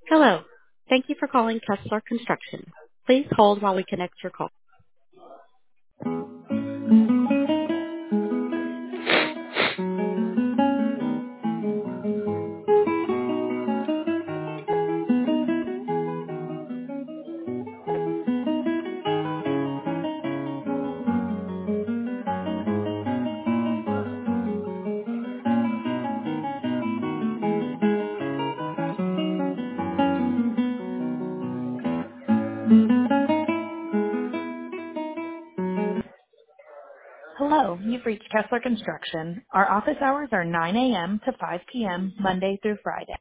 Hello. Thank you for calling Kessler Construction. Please hold while we connect your call. Hello, you've reached Kessler Construction. Our office hours are 9 a.m. to 5 p.m. Monday through Friday.